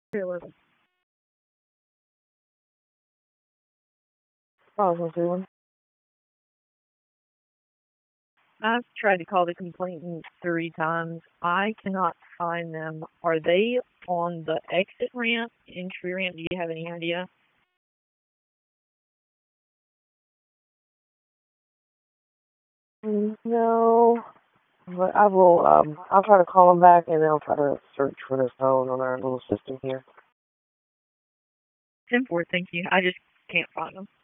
311. Oh, 131. I've tried to call the complainant 3 times. I cannot find them. Are they on the exit ramp, entry ramp? Do you have any idea? No, but I will. I'll try to call them back, and then I'll try to search for their phone on our little system here. 10-4, thank you. I just can't find them.